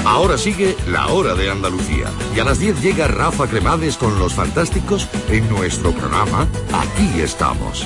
Ahora sigue La Hora de Andalucía. Y a las 10 llega Rafa Cremades con Los Fantásticos en nuestro programa Aquí Estamos.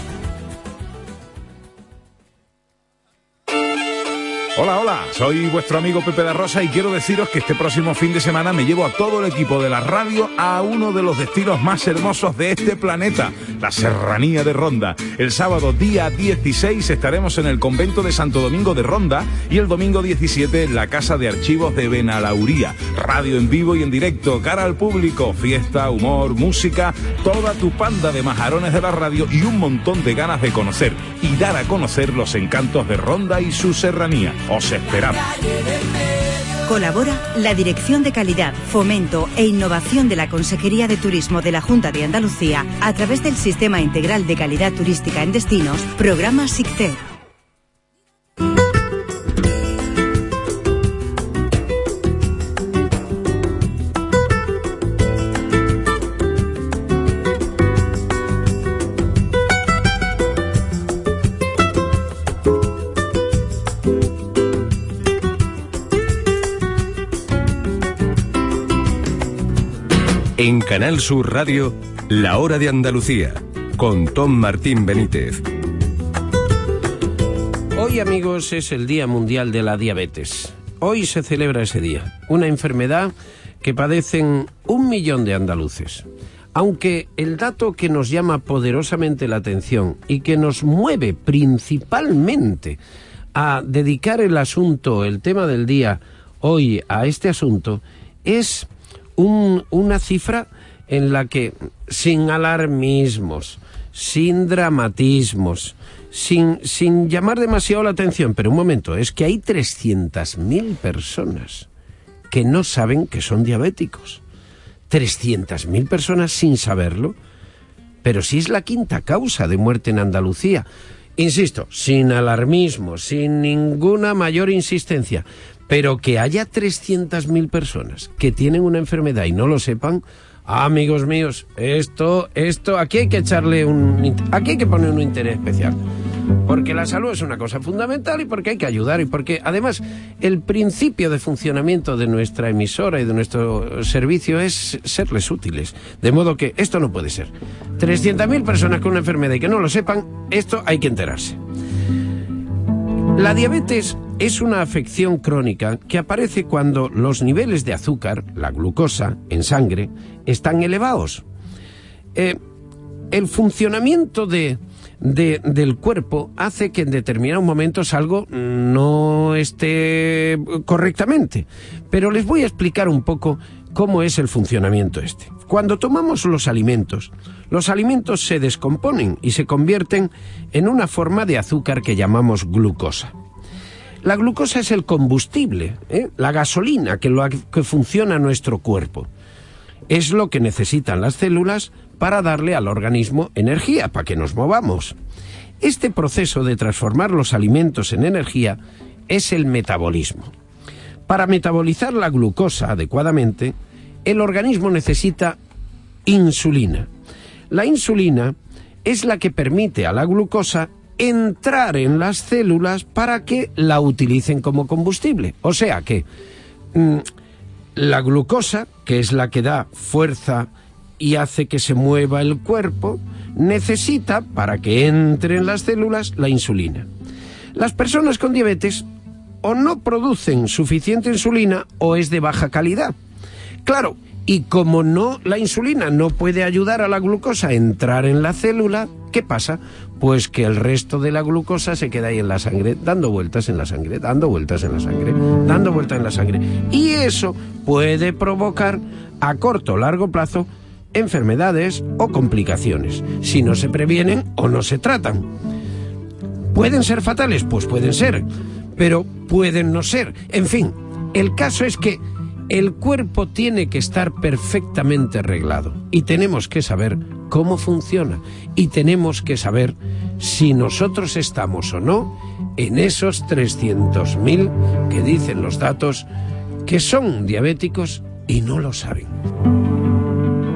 Hola, hola, soy vuestro amigo Pepe da Rosa y quiero deciros que este próximo fin de semana me llevo a todo el equipo de la radio a uno de los destinos más hermosos de este planeta, la Serranía de Ronda. El sábado día 16 estaremos en el convento de Santo Domingo de Ronda y el domingo 17 en la Casa de Archivos de Benalauría. Radio en vivo y en directo, cara al público, fiesta, humor, música, toda tu panda de majarones de la radio y un montón de ganas de conocer y dar a conocer los encantos de Ronda y su serranía. Os esperamos. Colabora la Dirección de Calidad, Fomento e Innovación de la Consejería de Turismo de la Junta de Andalucía a través del Sistema Integral de Calidad Turística en Destinos, Programa SICTER. En Canal Sur Radio, La Hora de Andalucía, con Tom Martín Benítez. Hoy, amigos, es el Día Mundial de la Diabetes. Hoy se celebra ese día, una enfermedad que padecen 1 millón de andaluces. Aunque el dato que nos llama poderosamente la atención y que nos mueve principalmente a dedicar el asunto, el tema del día hoy a este asunto, es una cifra en la que, sin alarmismos, sin dramatismos, sin llamar demasiado la atención, pero un momento, es que hay 300.000 personas que no saben que son diabéticos. 300.000 personas sin saberlo, pero si es la quinta causa de muerte en Andalucía. Insisto, sin alarmismo, sin ninguna mayor insistencia, pero que haya 300.000 personas que tienen una enfermedad y no lo sepan, amigos míos, esto, aquí hay que echarle aquí hay que poner un interés especial. Porque la salud es una cosa fundamental y porque hay que ayudar y porque además el principio de funcionamiento de nuestra emisora y de nuestro servicio es serles útiles. De modo que esto no puede ser. 300.000 personas con una enfermedad y que no lo sepan, esto hay que enterarse. La diabetes es una afección crónica que aparece cuando los niveles de azúcar, la glucosa, en sangre, están elevados. El funcionamiento del cuerpo hace que en determinados momentos algo no esté correctamente. Pero les voy a explicar un poco cómo es el funcionamiento este. Cuando tomamos los alimentos se descomponen y se convierten en una forma de azúcar que llamamos glucosa. La glucosa es el combustible, la gasolina que funciona nuestro cuerpo. Es lo que necesitan las células para darle al organismo energía, para que nos movamos. Este proceso de transformar los alimentos en energía es el metabolismo. Para metabolizar la glucosa adecuadamente, el organismo necesita insulina. La insulina es la que permite a la glucosa entrar en las células para que la utilicen como combustible. O sea que la glucosa, que es la que da fuerza y hace que se mueva el cuerpo, necesita, para que entre en las células, la insulina. Las personas con diabetes o no producen suficiente insulina o es de baja calidad. Claro, y como la insulina no puede ayudar a la glucosa a entrar en la célula, ¿qué pasa? Pues que el resto de la glucosa se queda ahí en la sangre, dando vueltas en la sangre, dando vueltas en la sangre, dando vueltas en la sangre. Y eso puede provocar, a corto o largo plazo, enfermedades o complicaciones, si no se previenen o no se tratan. ¿Pueden ser fatales? Pues pueden ser, pero pueden no ser. En fin, el caso es que el cuerpo tiene que estar perfectamente arreglado y tenemos que saber cómo funciona y tenemos que saber si nosotros estamos o no en esos 300.000 que dicen los datos que son diabéticos y no lo saben.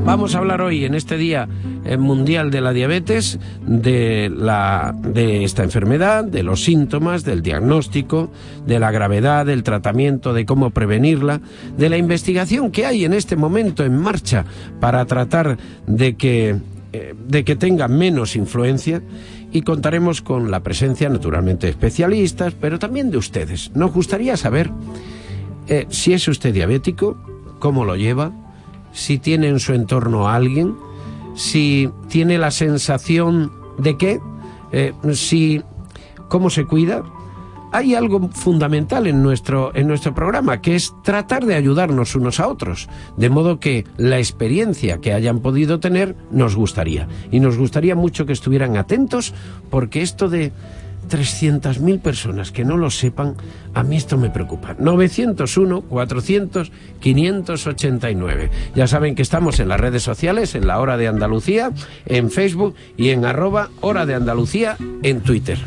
Vamos a hablar hoy, en este Día Mundial de la Diabetes, de esta enfermedad, de los síntomas, del diagnóstico, de la gravedad, del tratamiento, de cómo prevenirla, de la investigación que hay en este momento en marcha para tratar de que tenga menos influencia, y contaremos con la presencia, naturalmente, de especialistas, pero también de ustedes. Nos gustaría saber si es usted diabético, cómo lo lleva, si tiene en su entorno a alguien, si tiene la sensación de que, cómo se cuida. Hay algo fundamental en nuestro programa, que es tratar de ayudarnos unos a otros, de modo que la experiencia que hayan podido tener nos gustaría. Y nos gustaría mucho que estuvieran atentos, porque esto de 300.000 personas que no lo sepan, a mí esto me preocupa. 901-400-589. Ya saben que estamos en las redes sociales, en La Hora de Andalucía, en Facebook y en @Hora de Andalucía en Twitter.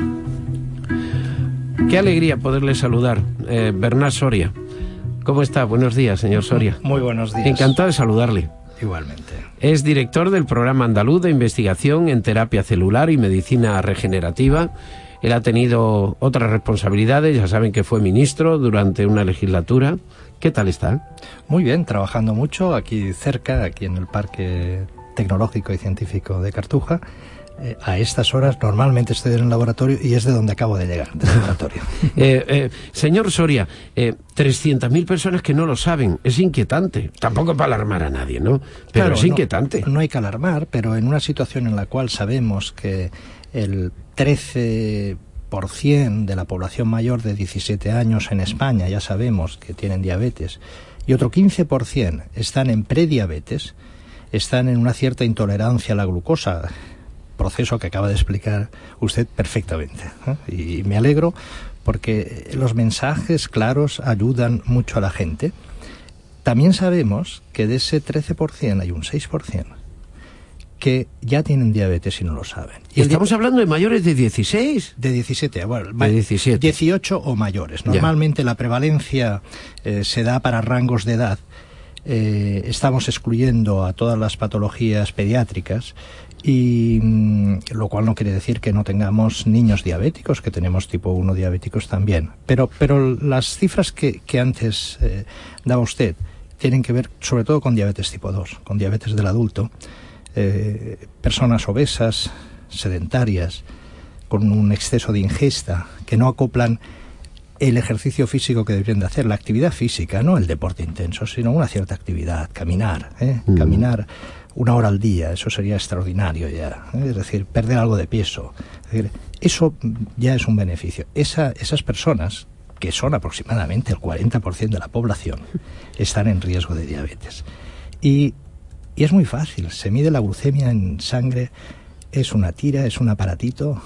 Qué alegría poderle saludar, Bernat Soria. ¿Cómo está? Buenos días, señor Soria. Muy buenos días. Encantado de saludarle. Igualmente. Es director del Programa Andaluz de Investigación en Terapia Celular y Medicina Regenerativa. Él ha tenido otras responsabilidades, ya saben que fue ministro durante una legislatura. ¿Qué tal está? Muy bien, trabajando mucho aquí cerca, aquí en el Parque Tecnológico y Científico de Cartuja. A estas horas normalmente estoy en el laboratorio y es de donde acabo de llegar, del laboratorio. Señor Soria, 300.000 personas que no lo saben, es inquietante. Tampoco para alarmar a nadie, ¿no? Pero claro, es inquietante. No hay que alarmar, pero en una situación en la cual sabemos que el 13% de la población mayor de 17 años en España ya sabemos que tienen diabetes y otro 15% están en prediabetes, están en una cierta intolerancia a la glucosa, proceso que acaba de explicar usted perfectamente, y me alegro porque los mensajes claros ayudan mucho a la gente. También sabemos que de ese 13% hay un 6% que ya tienen diabetes y no lo saben. Y estamos hablando de mayores de 16. De 17, bueno, de 17. 18 o mayores. Normalmente la prevalencia se da para rangos de edad. Estamos excluyendo a todas las patologías pediátricas, y lo cual no quiere decir que no tengamos niños diabéticos, que tenemos tipo 1 diabéticos también. Pero las cifras que antes daba usted tienen que ver sobre todo con diabetes tipo 2, con diabetes del adulto, personas obesas, sedentarias, con un exceso de ingesta, que no acoplan el ejercicio físico que deberían de hacer, la actividad física, no el deporte intenso, sino una cierta actividad, caminar, caminar 1 hora al día, eso sería extraordinario ya, es decir, perder algo de peso, es decir, eso ya es un beneficio. Esas personas, que son aproximadamente el 40% de la población, están en riesgo de diabetes. Y es muy fácil, se mide la glucemia en sangre, es una tira, es un aparatito.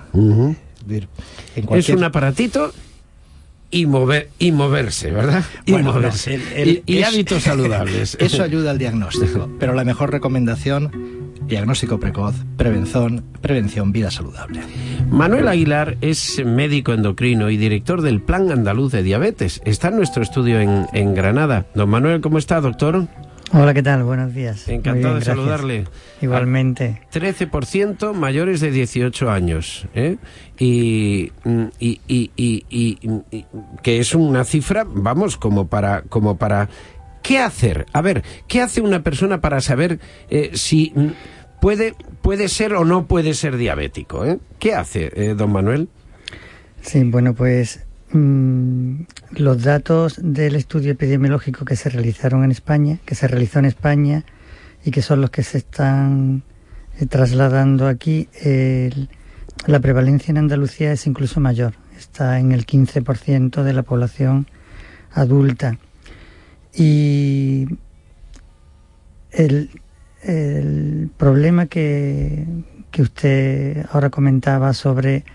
Es un aparatito y moverse, ¿verdad? Bueno, moverse. Y hábitos saludables. Eso ayuda al diagnóstico, pero la mejor recomendación: diagnóstico precoz, prevención, vida saludable. Manuel Aguilar es médico endocrino y director del Plan Andaluz de Diabetes. Está en nuestro estudio en Granada. Don Manuel, ¿cómo está, doctor? Hola, ¿qué tal? Buenos días. Encantado de saludarle. Igualmente. 13% mayores de 18 años, y que es una cifra, vamos, como para ¿qué hacer? A ver, ¿qué hace una persona para saber si puede ser o no puede ser diabético? ¿Qué hace, don Manuel? Sí, bueno, pues los datos del estudio epidemiológico que se realizó en España y que son los que se están trasladando aquí, la prevalencia en Andalucía es incluso mayor, está en el 15% de la población adulta. Y el problema que usted ahora comentaba sobre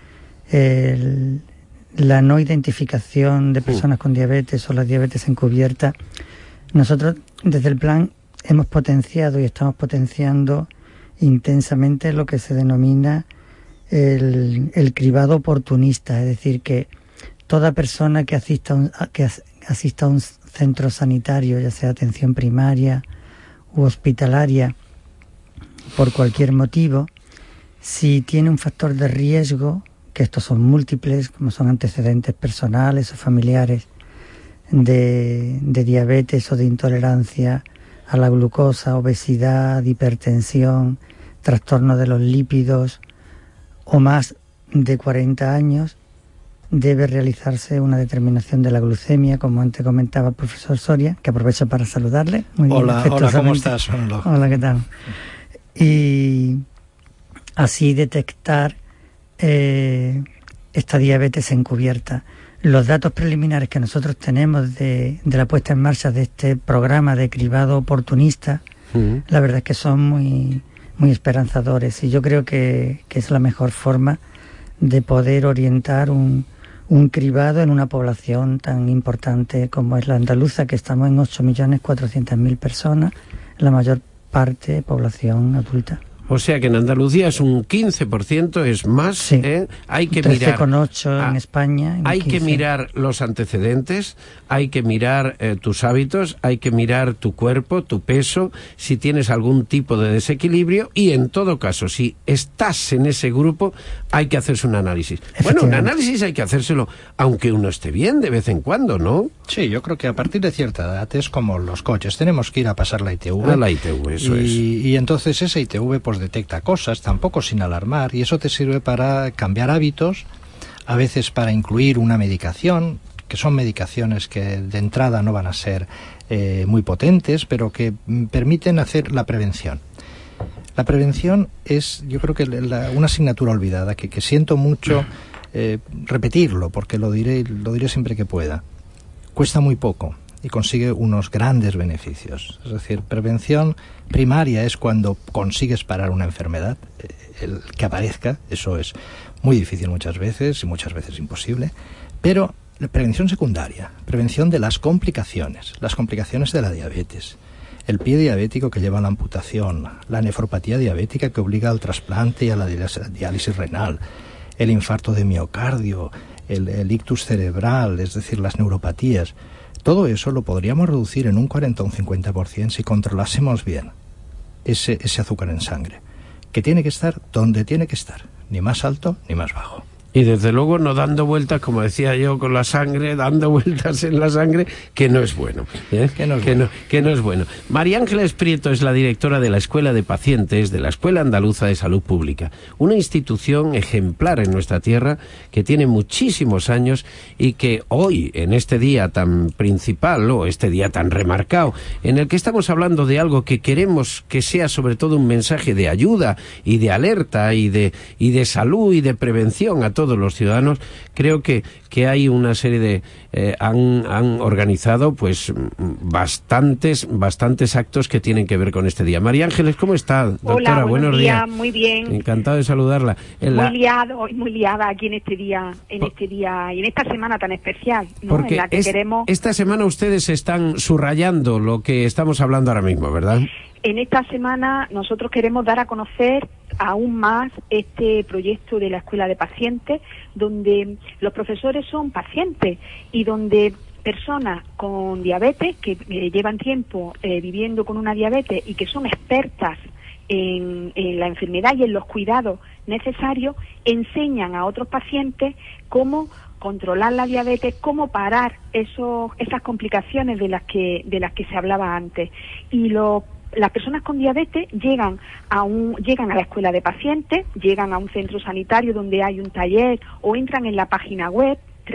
la no identificación de personas con diabetes o la diabetes encubierta, nosotros desde el plan hemos potenciado y estamos potenciando intensamente lo que se denomina el cribado oportunista, es decir, que toda persona que asista a un centro sanitario, ya sea atención primaria u hospitalaria por cualquier motivo, si tiene un factor de riesgo, que estos son múltiples, como son antecedentes personales o familiares de diabetes o de intolerancia a la glucosa, obesidad, hipertensión, trastorno de los lípidos o más de 40 años, debe realizarse una determinación de la glucemia, como antes comentaba el profesor Soria, que aprovecho para saludarle. Hola, ¿cómo estás? Hola, ¿qué tal? Y así detectar esta diabetes encubierta. Los datos preliminares que nosotros tenemos de la puesta en marcha de este programa de cribado oportunista, la verdad es que son muy, muy esperanzadores, y yo creo que es la mejor forma de poder orientar un cribado en una población tan importante como es la andaluza, que estamos en 8.400.000 personas, la mayor parte población adulta. O sea que en Andalucía es un 15%, es más. Sí. Hay que mirar 13,8 en España. Hay 15. Que mirar los antecedentes, hay que mirar tus hábitos, hay que mirar tu cuerpo, tu peso, si tienes algún tipo de desequilibrio, y en todo caso, si estás en ese grupo, hay que hacerse un análisis. Bueno, un análisis hay que hacérselo, aunque uno esté bien de vez en cuando, ¿no? Sí, yo creo que a partir de cierta edad es como los coches, tenemos que ir a pasar la ITV. A la ITV, eso es. Y entonces esa ITV pues detecta cosas, tampoco sin alarmar, y eso te sirve para cambiar hábitos, a veces para incluir una medicación, que son medicaciones que de entrada no van a ser muy potentes, pero que permiten hacer la prevención. La prevención es, yo creo que una asignatura olvidada, que siento mucho repetirlo, porque lo diré siempre que pueda. Cuesta muy poco y consigue unos grandes beneficios. Es decir, prevención primaria es cuando consigues parar una enfermedad, el que aparezca, eso es muy difícil muchas veces, y muchas veces imposible, pero la prevención secundaria, prevención de las complicaciones de la diabetes, el pie diabético que lleva a la amputación, la nefropatía diabética que obliga al trasplante y a la diálisis renal, el infarto de miocardio, el ictus cerebral, es decir, las neuropatías. Todo eso lo podríamos reducir en un 40 o un 50% si controlásemos bien ese azúcar en sangre, que tiene que estar donde tiene que estar, ni más alto ni más bajo. Y desde luego no dando vueltas, como decía yo, con la sangre, dando vueltas en la sangre, que no es bueno. Que no es bueno. María Ángeles Prieto es la directora de la Escuela de Pacientes de la Escuela Andaluza de Salud Pública, una institución ejemplar en nuestra tierra que tiene muchísimos años y que hoy, en este día tan principal, o este día tan remarcado, en el que estamos hablando de algo que queremos que sea sobre todo un mensaje de ayuda y de alerta y de salud y de prevención a todos los ciudadanos, creo que hay una serie de han organizado pues bastantes actos que tienen que ver con este día. María Ángeles, ¿cómo está, doctora? Hola, buenos días. Muy bien. Encantado de saludarla. Muy liada aquí en este día y en esta semana tan especial, ¿no? Porque en la que queremos... esta semana ustedes están subrayando lo que estamos hablando ahora mismo, ¿verdad? En esta semana nosotros queremos dar a conocer aún más este proyecto de la Escuela de Pacientes, donde los profesores son pacientes y donde personas con diabetes, que llevan tiempo viviendo con una diabetes y que son expertas en la enfermedad y en los cuidados necesarios, enseñan a otros pacientes cómo controlar la diabetes, cómo parar esas complicaciones de las que se hablaba antes. Y las personas con diabetes llegan a la escuela de pacientes, llegan a un centro sanitario donde hay un taller, o entran en la página web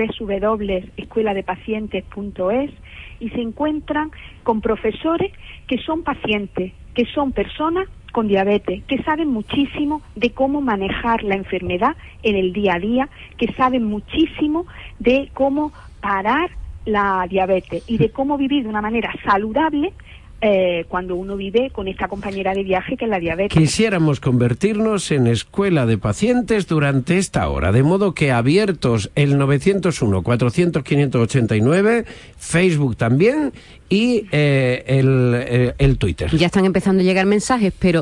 www.escueladepacientes.es y se encuentran con profesores que son pacientes, que son personas con diabetes, que saben muchísimo de cómo manejar la enfermedad en el día a día, que saben muchísimo de cómo parar la diabetes y de cómo vivir de una manera saludable cuando uno vive con esta compañera de viaje que es la diabetes. Quisiéramos convertirnos en escuela de pacientes durante esta hora, de modo que abiertos el 901-400-589, Facebook también y el Twitter. Ya están empezando a llegar mensajes, pero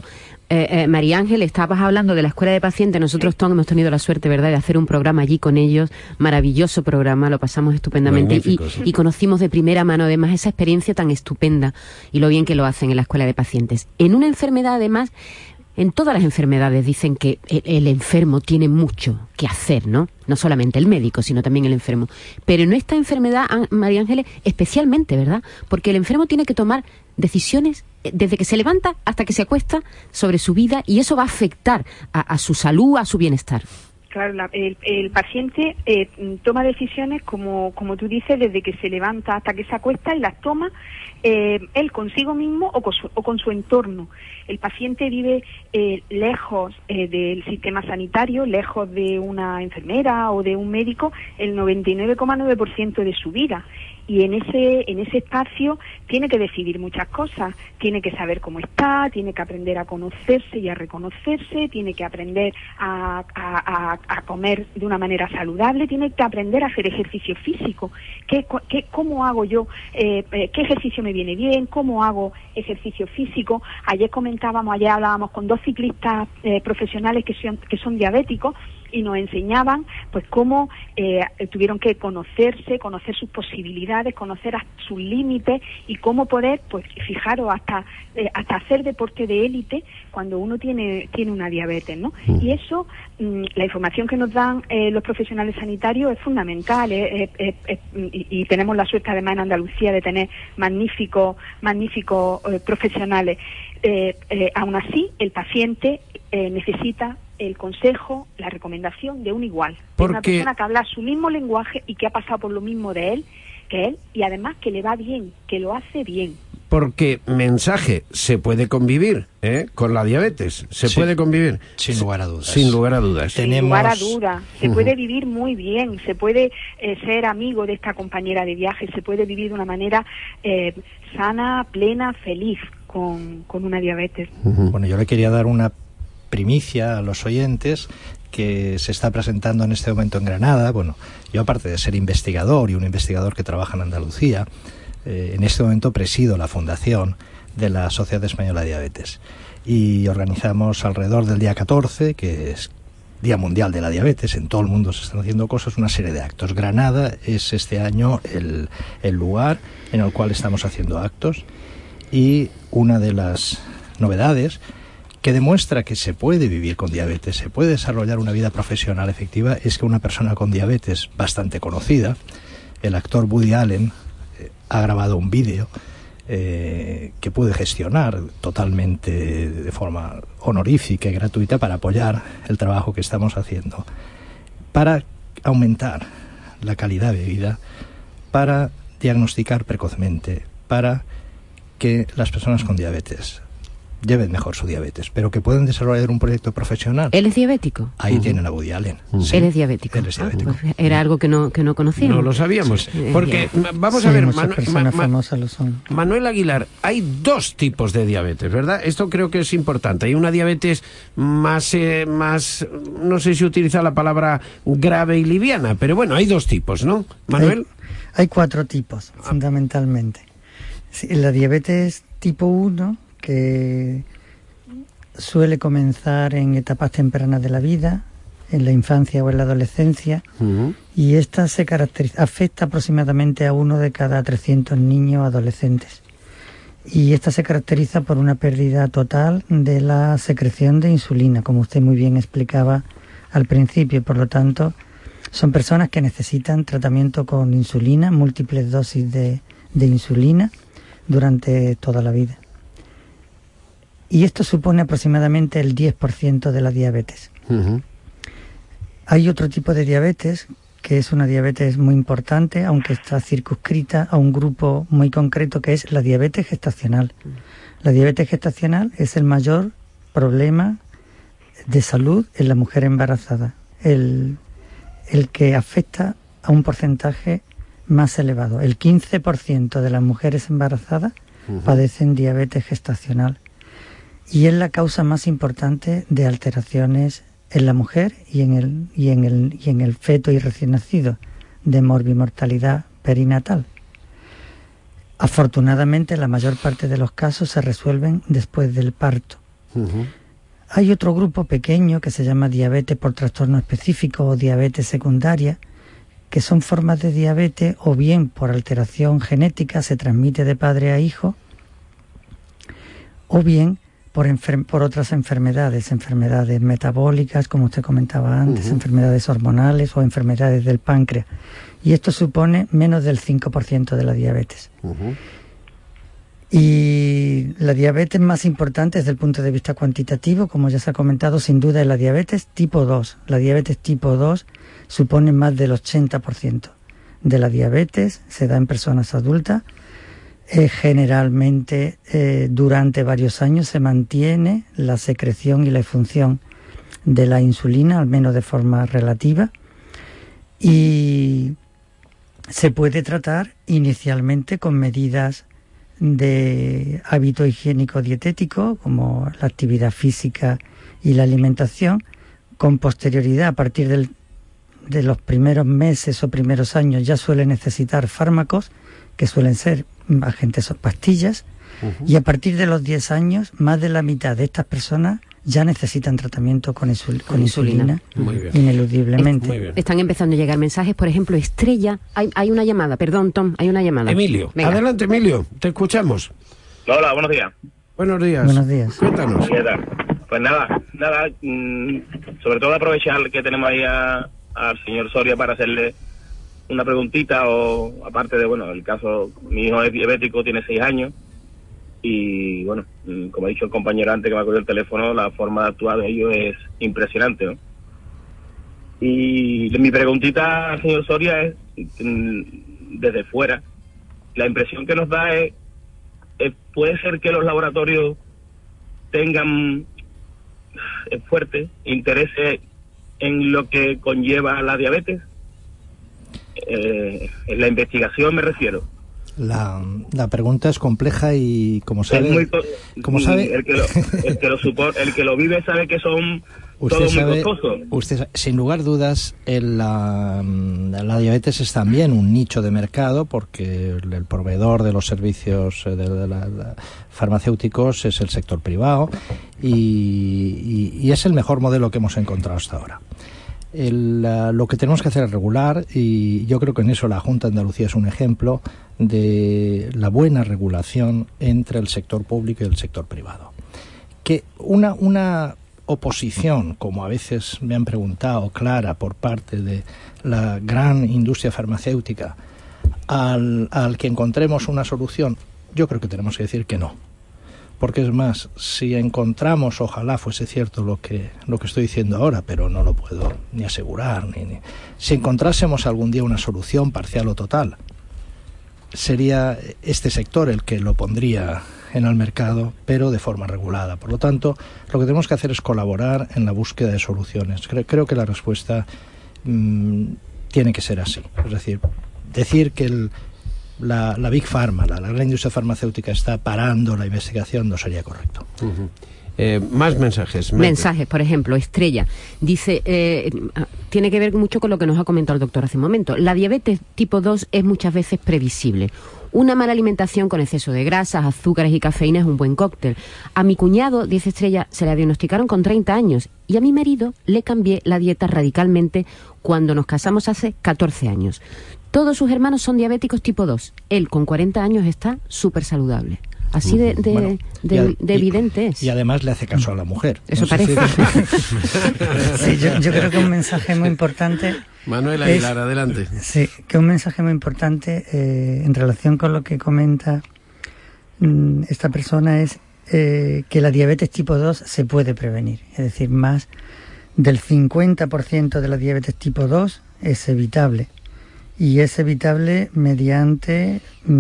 María Ángel, estabas hablando de la escuela de pacientes. Nosotros, Tom, hemos tenido la suerte, ¿verdad?, de hacer un programa allí con ellos. Maravilloso programa, lo pasamos estupendamente. Y conocimos de primera mano, además, esa experiencia tan estupenda y lo bien que lo hacen en la escuela de pacientes. En una enfermedad, además, en todas las enfermedades dicen que el enfermo tiene mucho que hacer, ¿no? No solamente el médico, sino también el enfermo. Pero en esta enfermedad, María Ángeles, especialmente, ¿verdad? Porque el enfermo tiene que tomar decisiones desde que se levanta hasta que se acuesta sobre su vida, y eso va a afectar a su salud, a su bienestar. Claro, el paciente toma decisiones, como tú dices, desde que se levanta hasta que se acuesta, y las toma él consigo mismo o con su entorno. El paciente vive lejos del sistema sanitario, lejos de una enfermera o de un médico, el 99,9% de su vida. Y en ese espacio tiene que decidir muchas cosas. Tiene que saber cómo está, tiene que aprender a conocerse y a reconocerse, tiene que aprender a comer de una manera saludable, tiene que aprender a hacer ejercicio físico. ¿Cómo hago yo? ¿Qué ejercicio me viene bien? ¿Cómo hago ejercicio físico? Ayer hablábamos con 2 ciclistas profesionales que son diabéticos, y nos enseñaban pues cómo tuvieron que conocer sus posibilidades, conocer sus límites, y cómo poder, pues fijaros, hasta hacer deporte de élite cuando uno tiene una diabetes, ¿no? Y eso, la información que nos dan los profesionales sanitarios es fundamental, y tenemos la suerte además en Andalucía de tener magníficos profesionales. Aún así, el paciente necesita el consejo, la recomendación de un igual, de una persona que habla su mismo lenguaje y que ha pasado por lo mismo que él, y además que le va bien, que lo hace bien. Porque, mensaje, se puede convivir con la diabetes, puede convivir. Sin lugar a dudas. Sin lugar a dudas. Sin lugar a dudas. Se puede vivir muy bien, se puede ser amigo de esta compañera de viaje, se puede vivir de una manera sana, plena, feliz con una diabetes. Bueno, yo le quería dar una primicia a los oyentes que se está presentando en este momento en Granada. Bueno, yo, aparte de ser investigador y un investigador que trabaja en Andalucía, en este momento presido la fundación de la Sociedad Española de Diabetes, y organizamos alrededor del día 14, que es Día Mundial de la Diabetes. En todo el mundo se están haciendo cosas, una serie de actos. Granada es este año el lugar en el cual estamos haciendo actos, y una de las novedades que demuestra que se puede vivir con diabetes, se puede desarrollar una vida profesional efectiva, es que una persona con diabetes bastante conocida, el actor Woody Allen, ha grabado un vídeo que puede gestionar totalmente de forma honorífica y gratuita para apoyar el trabajo que estamos haciendo, para aumentar la calidad de vida, para diagnosticar precozmente, para que las personas con diabetes lleven mejor su diabetes, pero que pueden desarrollar un proyecto profesional. ¿Él es diabético? Ahí tienen a Woody Allen. Sí. Él es diabético. Él es diabético. Pues era algo que no conocíamos. No lo sabíamos. Porque, vamos a ver, Manuel Aguilar, hay 2 tipos de diabetes, ¿verdad? Esto creo que es importante. Hay una diabetes más, no sé si utiliza la palabra grave y liviana, pero bueno, hay 2 tipos, ¿no, Manuel? Hay 4 tipos, fundamentalmente. Sí, la diabetes tipo 1, que suele comenzar en etapas tempranas de la vida, en la infancia o en la adolescencia, y esta afecta aproximadamente a 1 de cada 300 niños adolescentes. Y esta se caracteriza por una pérdida total de la secreción de insulina, como usted muy bien explicaba al principio. Por lo tanto, son personas que necesitan tratamiento con insulina, múltiples dosis de insulina durante toda la vida. Y esto supone aproximadamente el 10% de la diabetes. Hay otro tipo de diabetes, que es una diabetes muy importante, aunque está circunscrita a un grupo muy concreto, que es la diabetes gestacional. La diabetes gestacional es el mayor problema de salud en la mujer embarazada, el que afecta a un porcentaje más elevado. El 15% de las mujeres embarazadas padecen diabetes gestacional. Y es la causa más importante de alteraciones en la mujer y en el feto y recién nacido, de morbimortalidad perinatal. Afortunadamente, la mayor parte de los casos se resuelven después del parto. Hay otro grupo pequeño que se llama diabetes por trastorno específico o diabetes secundaria, que son formas de diabetes o bien por alteración genética, se transmite de padre a hijo, o bien por otras enfermedades metabólicas, como usted comentaba antes, enfermedades hormonales o enfermedades del páncreas. Y esto supone menos del 5% de la diabetes. Y la diabetes más importante desde el punto de vista cuantitativo, como ya se ha comentado, sin duda es la diabetes tipo 2. La diabetes tipo 2 supone más del 80% de la diabetes, se da en personas adultas. Generalmente durante varios años se mantiene la secreción y la función de la insulina, al menos de forma relativa, y se puede tratar inicialmente con medidas de hábito higiénico dietético, como la actividad física y la alimentación. Con posterioridad, a partir de los primeros meses o primeros años, ya suele necesitar fármacos, que suelen ser agentes o pastillas, y a partir de los 10 años, más de la mitad de estas personas ya necesitan tratamiento con insulina ineludiblemente. Muy bien. Están empezando a llegar mensajes, por ejemplo, Estrella, hay una llamada, perdón, Tom, hay una llamada. Emilio, venga. Adelante, Emilio, te escuchamos. Hola, buenos días. Buenos días. Buenos días. Cuéntanos. ¿Qué tal? Pues nada, sobre todo aprovechar que tenemos ahí al señor Soria para hacerle una preguntita, o aparte de, bueno, el caso, mi hijo es diabético, tiene 6 años, y bueno, como ha dicho el compañero antes que me ha cogido el teléfono, la forma de actuar de ellos es impresionante, ¿no? Y mi preguntita al señor Soria es, desde fuera, la impresión que nos da es puede ser que los laboratorios tengan fuerte interés en lo que conlleva la diabetes. En la investigación me refiero. La pregunta es compleja y como sabe, el que lo vive sabe que son todos muy costosos. Usted, sin lugar a dudas, la diabetes es también un nicho de mercado, porque el proveedor de los servicios farmacéuticos es el sector privado, y es el mejor modelo que hemos encontrado hasta ahora. Lo que tenemos que hacer es regular, y yo creo que en eso la Junta de Andalucía es un ejemplo de la buena regulación entre el sector público y el sector privado. Que una oposición, como a veces me han preguntado, clara por parte de la gran industria farmacéutica al que encontremos una solución, yo creo que tenemos que decir que no. Porque es más, si encontramos, ojalá fuese cierto lo que estoy diciendo ahora, pero no lo puedo ni asegurar, si encontrásemos algún día una solución parcial o total, sería este sector el que lo pondría en el mercado, pero de forma regulada. Por lo tanto, lo que tenemos que hacer es colaborar en la búsqueda de soluciones. Creo que la respuesta tiene que ser así. Es decir que la Big Pharma, la gran industria farmacéutica, está parando la investigación, no sería correcto. Más mensajes. Mensajes, por ejemplo, Estrella dice, tiene que ver mucho con lo que nos ha comentado el doctor hace un momento. La diabetes tipo 2 es muchas veces previsible. Una mala alimentación con exceso de grasas, azúcares y cafeína es un buen cóctel. A mi cuñado, dice Estrella, se la diagnosticaron con 30 años y a mi marido le cambié la dieta radicalmente cuando nos casamos hace 14 años. Todos sus hermanos son diabéticos tipo 2. Él, con 40 años, está súper saludable. Así de evidente es. Y además le hace caso a la mujer. Eso parece. Sí, yo creo que un mensaje muy importante... Manuel Aguilar, adelante. Sí, que un mensaje muy importante en relación con lo que comenta esta persona es que la diabetes tipo 2 se puede prevenir. Es decir, más del 50% de la diabetes tipo 2 es evitable. Y es evitable mediante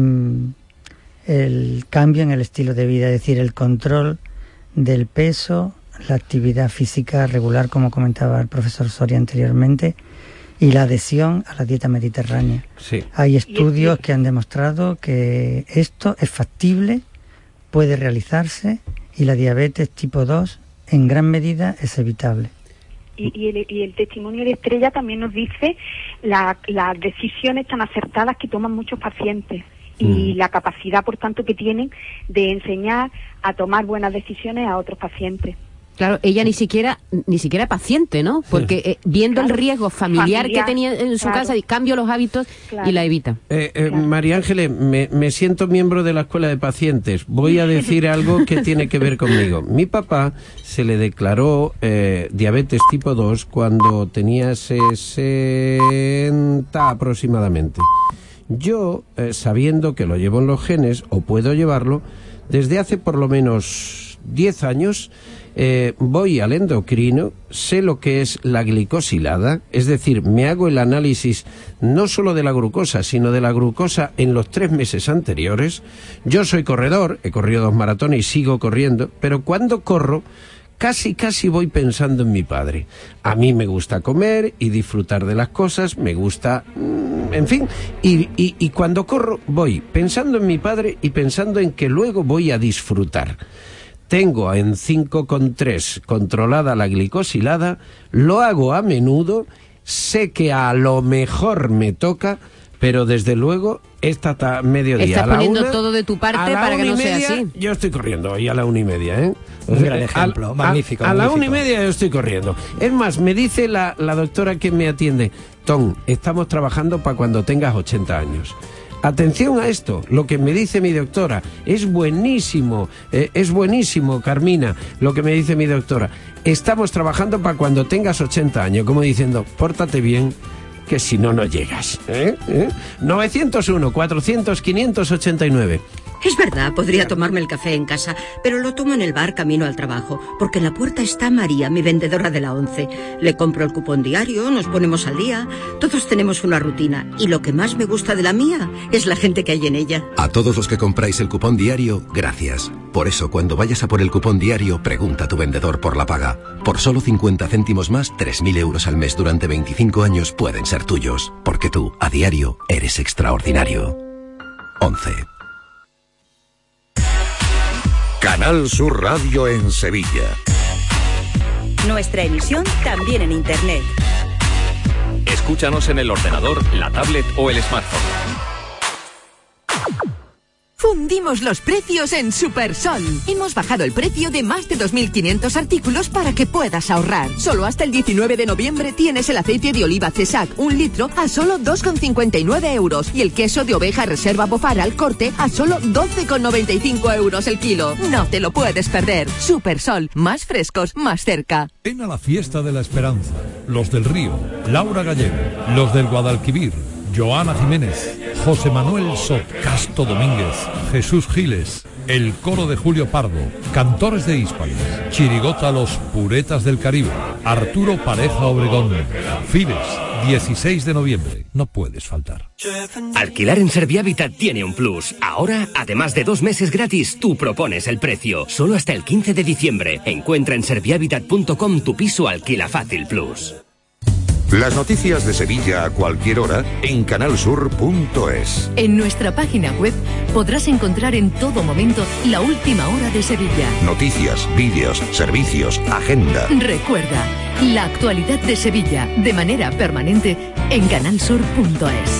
el cambio en el estilo de vida, es decir, el control del peso, la actividad física regular, como comentaba el profesor Soria anteriormente, y la adhesión a la dieta mediterránea. Sí. Hay estudios que han demostrado que esto es factible, puede realizarse, y la diabetes tipo 2 en gran medida es evitable. Y el testimonio de Estrella también nos dice las decisiones tan acertadas que toman muchos pacientes y la capacidad, por tanto, que tienen de enseñar a tomar buenas decisiones a otros pacientes. Claro, ella ni siquiera paciente, ¿no? Porque viendo el riesgo familiar que tenía en su casa, cambio los hábitos y la evita. María Ángeles, me siento miembro de la escuela de pacientes. Voy a decir algo que tiene que ver conmigo. Mi papá se le declaró diabetes tipo 2 cuando tenía 60 aproximadamente. Yo, sabiendo que lo llevo en los genes, o puedo llevarlo, desde hace por lo menos 10 años... voy al endocrino, sé lo que es la glicosilada, es decir, me hago el análisis no solo de la glucosa, sino de la glucosa en los 3 meses anteriores. Yo soy corredor, he corrido 2 maratones y sigo corriendo, pero cuando corro, casi voy pensando en mi padre. A mí me gusta comer y disfrutar de las cosas, me gusta, en fin, y cuando corro voy pensando en mi padre y pensando en que luego voy a disfrutar. Tengo en 5,3 controlada la glicosilada, lo hago a menudo, sé que a lo mejor me toca, pero desde luego esta mediodía. Estás poniendo todo de tu parte para que no sea así. Yo estoy corriendo hoy a la 1:30, ¿eh? Un gran ejemplo, magnífico. A la 1:30 yo estoy corriendo. Es más, me dice la doctora que me atiende, Tom, estamos trabajando para cuando tengas 80 años. Atención a esto, lo que me dice mi doctora, es buenísimo, Carmina, lo que me dice mi doctora. Estamos trabajando para cuando tengas 80 años, como diciendo, pórtate bien, que si no, no llegas. 901, 400, 589. Es verdad, podría tomarme el café en casa, pero lo tomo en el bar camino al trabajo, porque en la puerta está María, mi vendedora de la 11. Le compro el cupón diario, nos ponemos al día, todos tenemos una rutina, y lo que más me gusta de la mía es la gente que hay en ella. A todos los que compráis el cupón diario, gracias. Por eso, cuando vayas a por el cupón diario, pregunta a tu vendedor por la paga. Por solo 50 céntimos más, 3.000 euros al mes durante 25 años pueden ser tuyos, porque tú, a diario, eres extraordinario. 11. Canal Sur Radio en Sevilla. Nuestra emisión también en Internet. Escúchanos en el ordenador, la tablet o el smartphone. Fundimos los precios en Supersol. Hemos bajado el precio de más de 2.500 artículos para que puedas ahorrar. Solo hasta el 19 de noviembre tienes el aceite de oliva Cesac, 1 litro, a solo 2,59 euros. Y el queso de oveja Reserva Bofara al corte a solo 12,95 euros el kilo. No te lo puedes perder. Supersol, más frescos, más cerca. Ven a la fiesta de la esperanza. Los del Río, Laura Gallego, los del Guadalquivir, Joana Jiménez, José Manuel Sot, Casto Domínguez, Jesús Giles, el coro de Julio Pardo, Cantores de Hispalis, Chirigota Los Puretas del Caribe, Arturo Pareja Obregón, Fibes, 16 de noviembre, no puedes faltar. Alquilar en Servihabitat tiene un plus. Ahora, además de 2 meses gratis, tú propones el precio. Solo hasta el 15 de diciembre. Encuentra en servihabitat.com tu piso Alquila Fácil Plus. Las noticias de Sevilla a cualquier hora en canalsur.es. En nuestra página web podrás encontrar en todo momento la última hora de Sevilla. Noticias, vídeos, servicios, agenda. Recuerda, la actualidad de Sevilla, de manera permanente, en canalsur.es.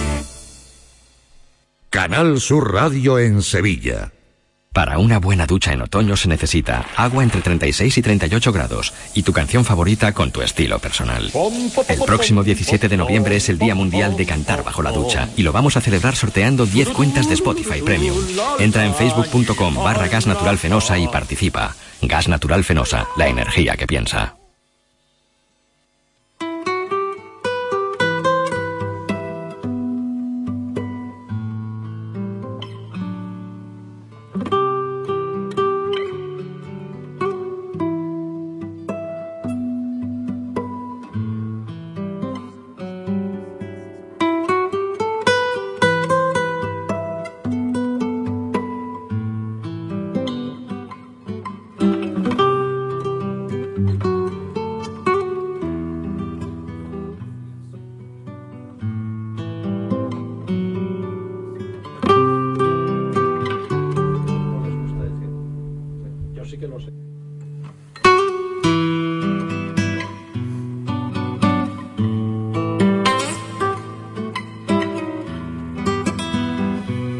Canal Sur Radio en Sevilla. Para una buena ducha en otoño se necesita agua entre 36 y 38 grados y tu canción favorita con tu estilo personal. El próximo 17 de noviembre es el Día Mundial de Cantar Bajo la Ducha y lo vamos a celebrar sorteando 10 cuentas de Spotify Premium. Entra en facebook.com/Gas Natural Fenosa y participa. Gas Natural Fenosa, la energía que piensa.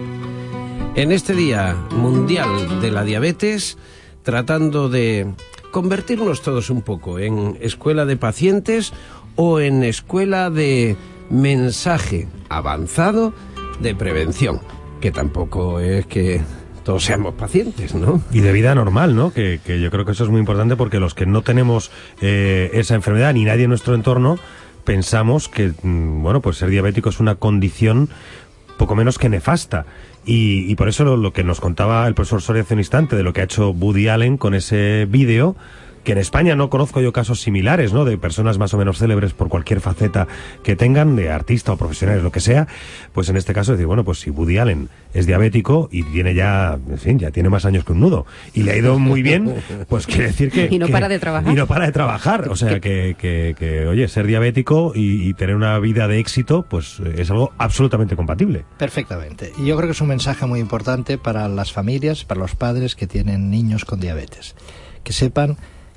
En este Día Mundial de la Diabetes, tratando de convertirnos todos un poco en escuela de pacientes o en escuela de mensaje avanzado de prevención, que tampoco es que todos seamos pacientes, ¿no? Y de vida normal, ¿no? Que yo creo que eso es muy importante, porque los que no tenemos esa enfermedad, ni nadie en nuestro entorno, pensamos que, bueno, pues ser diabético es una condición poco menos que nefasta. Y por eso lo que nos contaba el profesor Soria hace un instante, de lo que ha hecho Woody Allen con ese vídeo, que en España no conozco yo casos similares, ¿no?, de personas más o menos célebres por cualquier faceta que tengan, de artista o profesionales, lo que sea. Pues en este caso decir, bueno, pues si Woody Allen es diabético y tiene ya, en fin, ya tiene más años que un nudo, y le ha ido muy bien, pues quiere decir que... Y no para de trabajar. Y no para de trabajar. O sea, que oye, ser diabético y tener una vida de éxito, pues es algo absolutamente compatible. Perfectamente. Y yo creo que es un mensaje muy importante para las familias, para los padres que tienen niños con diabetes. Que sepan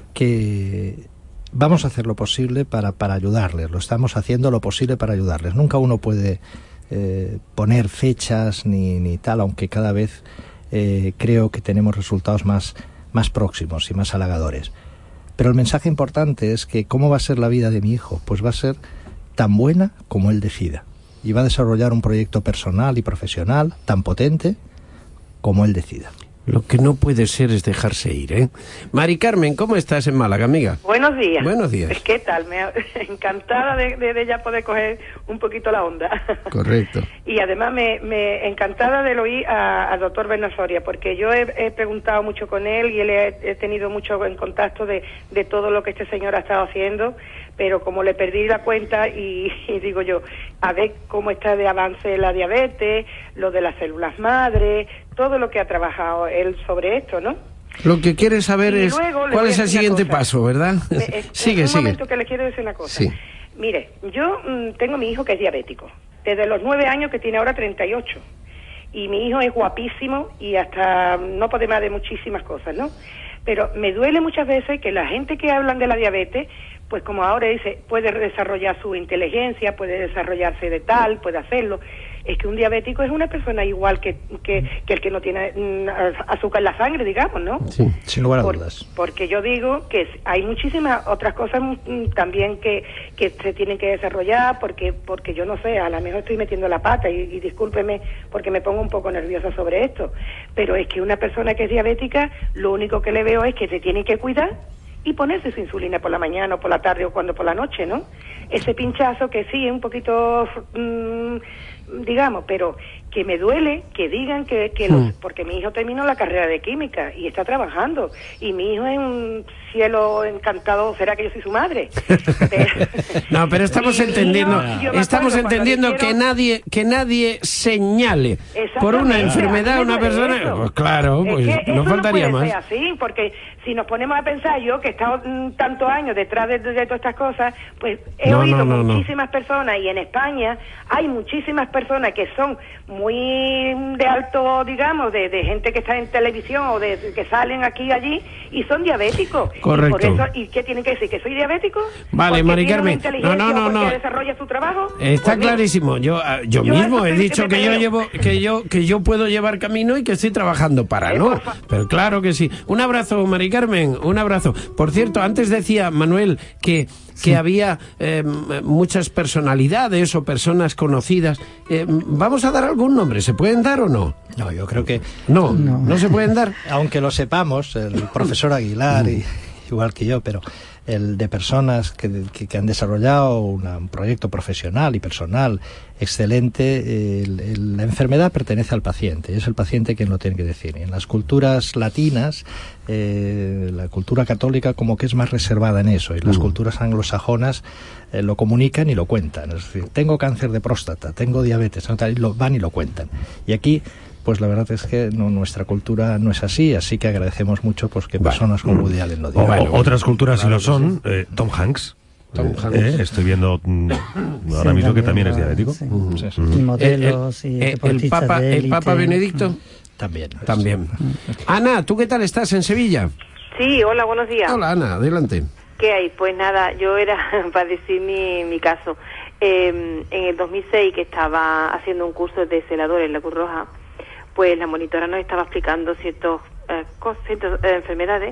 que vamos a hacer lo posible para ayudarles, lo estamos haciendo lo posible para ayudarles. Nunca uno puede poner fechas ni tal, aunque cada vez creo que tenemos resultados más próximos y más halagadores. Pero el mensaje importante es que ¿cómo va a ser la vida de mi hijo? Pues va a ser tan buena como él decida. Y va a desarrollar un proyecto personal y profesional tan potente como él decida. Lo que no puede ser es dejarse ir, ¿eh? Mari Carmen, ¿cómo estás en Málaga, amiga? Buenos días. Buenos días. ¿Qué tal? Encantada de ya poder coger un poquito la onda. Correcto. Y además me encantada de oír al doctor Bernardo Soria, porque yo he preguntado mucho con él y he tenido mucho en contacto de todo lo que este señor ha estado haciendo, pero como le perdí la cuenta y digo yo, a ver cómo está de avance la diabetes, lo de las células madre, todo lo que ha trabajado él sobre esto, ¿no? Lo que quiere saber es cuál es el siguiente paso, ¿verdad? Sigue. Un momento que le quiero decir una cosa. Sí. Mire, yo tengo mi hijo que es diabético, desde los 9 años, que tiene ahora 38. Y mi hijo es guapísimo y hasta no puede más de muchísimas cosas, ¿no? Pero me duele muchas veces que la gente que hablan de la diabetes, pues como ahora dice, puede desarrollar su inteligencia, puede desarrollarse de tal, puede hacerlo. Es que un diabético es una persona igual que el que no tiene azúcar en la sangre, digamos, ¿no? Sí, sin lugar a dudas. Porque yo digo que hay muchísimas otras cosas también que se tienen que desarrollar, porque yo no sé, a lo mejor estoy metiendo la pata y discúlpeme porque me pongo un poco nerviosa sobre esto, pero es que una persona que es diabética, lo único que le veo es que se tiene que cuidar y ponerse su insulina por la mañana o por la tarde o cuando por la noche, ¿no? Ese pinchazo que sí, un poquito, digamos, pero que me duele que digan que porque mi hijo terminó la carrera de química y está trabajando, y mi hijo es un cielo encantado, será que yo soy su madre. No, pero estamos entendiendo que nadie señale por una enfermedad a una persona. Pues claro, pues no faltaría más. Ser así, porque si nos ponemos a pensar, yo que he estado tantos años detrás de todas estas cosas, pues he oído muchísimas personas, y en España hay muchísimas personas que son muy de alto, digamos, de gente que está en televisión o que salen aquí y allí y son diabéticos. Correcto. Y, por eso, ¿y qué tienen que decir? ¿Que soy diabético? Vale, Mari Carmen. No. Porque desarrolla su trabajo. Está pues clarísimo. Yo mismo he dicho que yo puedo llevar camino y que estoy trabajando para, ¿no? Pero claro que sí. Un abrazo, Mari Carmen, un abrazo. Por cierto, antes decía Manuel que había muchas personalidades o personas conocidas. ¿Vamos a dar algún nombre? ¿Se pueden dar o no? No, yo creo que... No se pueden dar. Aunque lo sepamos, el profesor Aguilar, igual que yo, pero el de personas que han desarrollado un proyecto profesional y personal excelente, la enfermedad pertenece al paciente, y es el paciente quien lo tiene que decir. En las culturas latinas, la cultura católica como que es más reservada en eso, y las culturas anglosajonas lo comunican y lo cuentan. Es decir, tengo cáncer de próstata, tengo diabetes, van y lo cuentan. Y aquí, pues la verdad es que nuestra cultura no es así que agradecemos mucho pues que personas como Woody Allen lo digan. Otras culturas sí lo son. Tom Hanks. Estoy viendo ahora mismo que también es diabético. Sí. Y modelos y deportistas de élite. ¿El Papa Benedicto? También. Ana, ¿tú qué tal estás en Sevilla? Sí, hola, buenos días. Hola, Ana, adelante. ¿Qué hay? Pues nada, yo era para decir mi caso. En el 2006, que estaba haciendo un curso de celador en la Cruz Roja, pues la monitora nos estaba explicando ciertas enfermedades,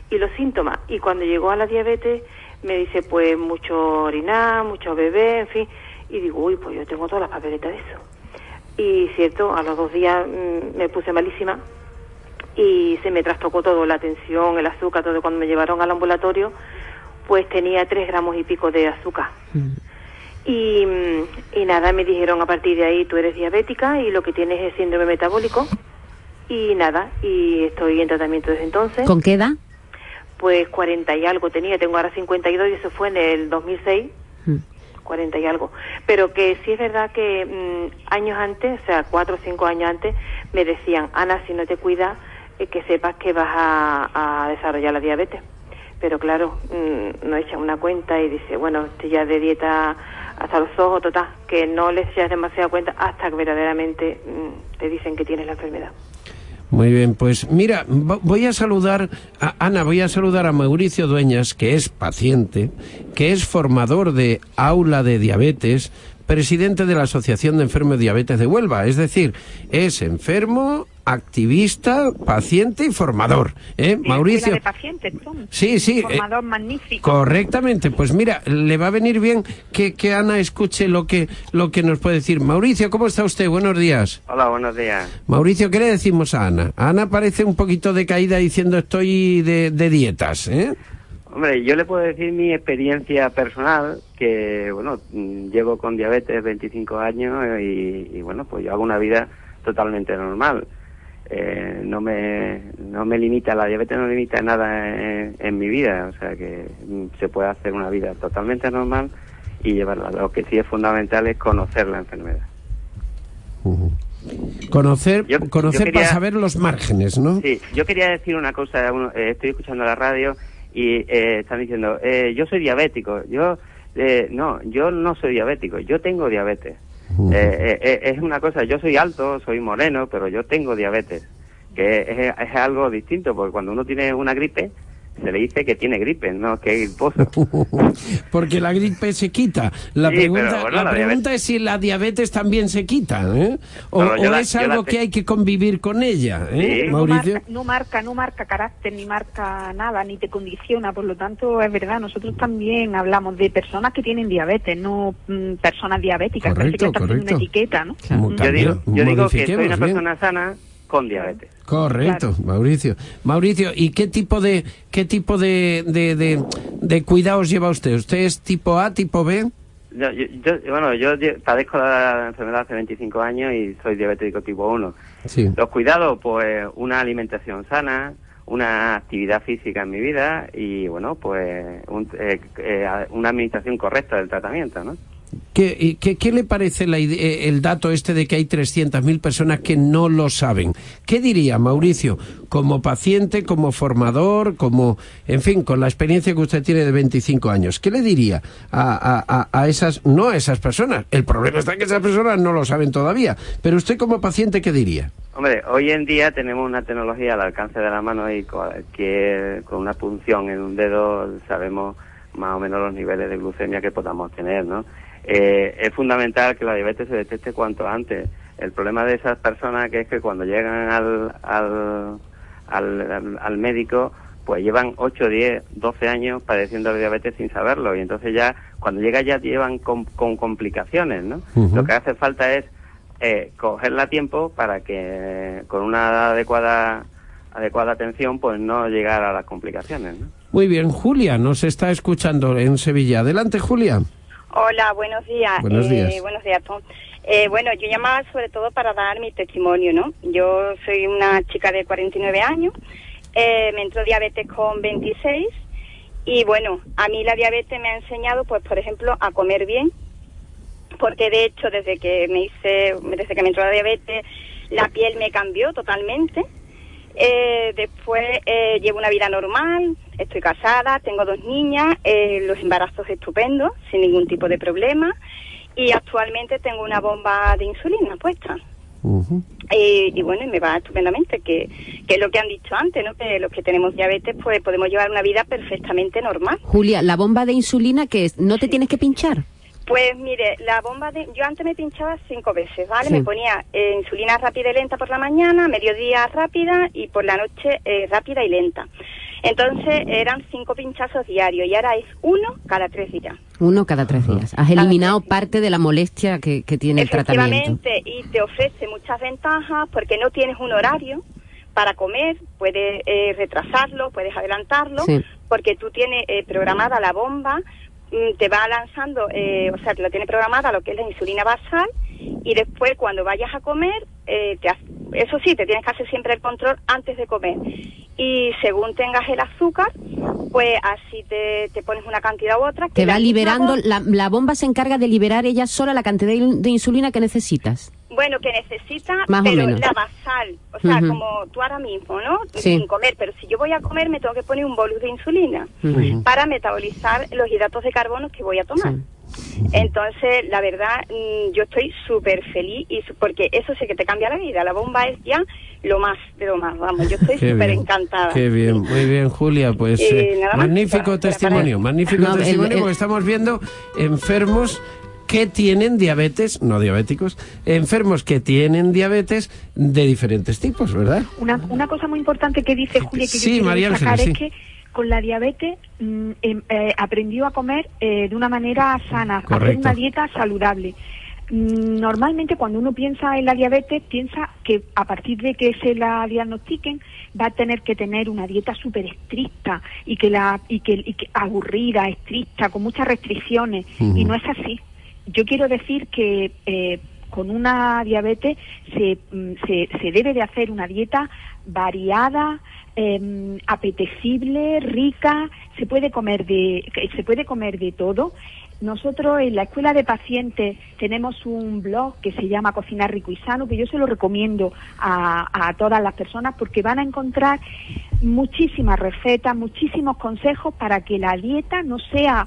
y los síntomas. Y cuando llegó a la diabetes me dice, pues mucho orinar, mucho beber, en fin. Y digo, uy, pues yo tengo todas las papeletas de eso. Y cierto, a los 2 días me puse malísima y se me trastocó todo, la tensión, el azúcar, todo. Cuando me llevaron al ambulatorio, pues tenía 3 gramos y pico de azúcar. Y nada, me dijeron, a partir de ahí tú eres diabética y lo que tienes es síndrome metabólico. Y nada, y estoy en tratamiento desde entonces. ¿Con qué edad? Pues 40 y algo tenía, tengo ahora 52 y eso fue en el 2006. 40 y algo, pero que sí es verdad que años antes, o sea, 4 o 5 años antes, me decían, Ana, si no te cuidas, que sepas que vas a desarrollar la diabetes. Pero claro, no echan una cuenta y dice, bueno, estoy ya de dieta hasta los ojos, total, que no les echas demasiada cuenta hasta que verdaderamente te dicen que tienes la enfermedad. Muy bien, pues mira, voy a saludar a Ana, voy a saludar a Mauricio Dueñas, que es paciente, que es formador de aula de diabetes, presidente de la Asociación de Enfermos de Diabetes de Huelva, es decir, es enfermo, activista, paciente y formador, Mauricio. De pacientes, Tom. Sí, sí. Formador magnífico. Correctamente, pues mira, le va a venir bien que Ana escuche lo que nos puede decir. Mauricio, ¿cómo está usted? Buenos días. Hola, buenos días. Mauricio, ¿qué le decimos a Ana? Ana parece un poquito decaída diciendo estoy de dietas, Hombre, yo le puedo decir mi experiencia personal, que bueno, llevo con diabetes 25 años y bueno, pues yo hago una vida totalmente normal. No me limita, la diabetes no limita nada en mi vida, o sea que se puede hacer una vida totalmente normal y llevarla. Lo que sí es fundamental es conocer la enfermedad. Conocer para saber los márgenes, ¿no? Sí, yo quería decir una cosa, estoy escuchando la radio y están diciendo, yo soy diabético. Yo no soy diabético, yo tengo diabetes. Es una cosa, yo soy alto, soy moreno, pero yo tengo diabetes, que es algo distinto, porque cuando uno tiene una gripe, se le dice que tiene gripe, no que es griposo. Porque la gripe se quita. La pregunta es si la diabetes también se quita, o es algo que hay que convivir con ella, sí. Mauricio. No marca carácter, ni marca nada, ni te condiciona. Por lo tanto, es verdad, nosotros también hablamos de personas que tienen diabetes, no personas diabéticas. Correcto. Una etiqueta, ¿no? Yo digo que soy una persona sana con diabetes. Correcto, claro. Mauricio, ¿y qué tipo de cuidados lleva usted? ¿Usted es tipo A, tipo B? Yo padezco la enfermedad hace 25 años y soy diabético tipo 1. Sí. Los cuidados, pues una alimentación sana, una actividad física en mi vida y bueno, pues una administración correcta del tratamiento, ¿no? ¿Qué le parece el dato este de que hay 300.000 personas que no lo saben? ¿Qué diría, Mauricio, como paciente, como formador, en fin, con la experiencia que usted tiene de 25 años? ¿Qué le diría a esas personas? El problema está en que esas personas no lo saben todavía. Pero usted como paciente, ¿qué diría? Hombre, hoy en día tenemos una tecnología al alcance de la mano y que con una punción en un dedo sabemos más o menos los niveles de glucemia que podamos tener, ¿no? Es fundamental que la diabetes se detecte cuanto antes. El problema de esas personas que es que cuando llegan al médico, pues llevan 8, 10, 12 años padeciendo de diabetes sin saberlo, y entonces ya cuando llega ya llevan con complicaciones, ¿no? Lo que hace falta es cogerla a tiempo para que con una adecuada atención pues no llegar a las complicaciones, ¿no? Muy bien, Julia nos está escuchando en Sevilla. Adelante, Julia. Hola, buenos días. Buenos días. Buenos días, Tom. Bueno, yo llamaba sobre todo para dar mi testimonio, ¿no? Yo soy una chica de 49 años, me entró diabetes con 26 y bueno, a mí la diabetes me ha enseñado, pues por ejemplo, a comer bien, porque de hecho desde que me entró la diabetes, la piel me cambió totalmente. Después llevo una vida normal, estoy casada, tengo 2 niñas, los embarazos estupendos, sin ningún tipo de problema, y actualmente tengo una bomba de insulina puesta. Y bueno, me va estupendamente, que es lo que han dicho antes, ¿no? Que los que tenemos diabetes pues podemos llevar una vida perfectamente normal. Julia, ¿la bomba de insulina qué es? ¿No te tienes que pinchar? Pues mire, yo antes me pinchaba 5 veces, ¿vale? Sí. Me ponía insulina rápida y lenta por la mañana, mediodía rápida y por la noche rápida y lenta. Entonces eran 5 pinchazos diarios y ahora es 1 cada 3 días. 1 cada 3 días. Has eliminado parte de la molestia que tiene el tratamiento. Efectivamente, y te ofrece muchas ventajas porque no tienes un horario para comer, puedes retrasarlo, puedes adelantarlo, porque tú tienes programada la bomba, te va lanzando, o sea, te la tiene programada lo que es la insulina basal, y después cuando vayas a comer, eso sí, te tienes que hacer siempre el control antes de comer. Y según tengas el azúcar, pues así te pones una cantidad u otra. Te va liberando, la bomba se encarga de liberar ella sola la cantidad de insulina que necesitas. Bueno, que necesita, más pero o menos la basal, o sea, como tú ahora mismo, ¿no? Sin comer, pero si yo voy a comer me tengo que poner un bolus de insulina para metabolizar los hidratos de carbono que voy a tomar. Entonces, la verdad, yo estoy súper feliz porque eso sí que te cambia la vida. La bomba es ya lo más de lo más, vamos, yo estoy súper encantada. Qué bien, muy bien, Julia, pues magnífico testimonio, porque estamos viendo enfermos que tienen diabetes, no diabéticos, enfermos que tienen diabetes de diferentes tipos, ¿verdad? Una cosa muy importante que dice Julia, que yo quiero destacar es que con la diabetes aprendió a comer de una manera sana, a hacer una dieta saludable. Normalmente cuando uno piensa en la diabetes, piensa que a partir de que se la diagnostiquen va a tener que tener una dieta súper estricta y que aburrida, estricta, con muchas restricciones, y no es así. Yo quiero decir que con una diabetes se debe de hacer una dieta variada, apetecible, rica, se puede comer de todo. Nosotros en la Escuela de Pacientes tenemos un blog que se llama Cocinar Rico y Sano, que yo se lo recomiendo a todas las personas porque van a encontrar muchísimas recetas, muchísimos consejos para que la dieta no sea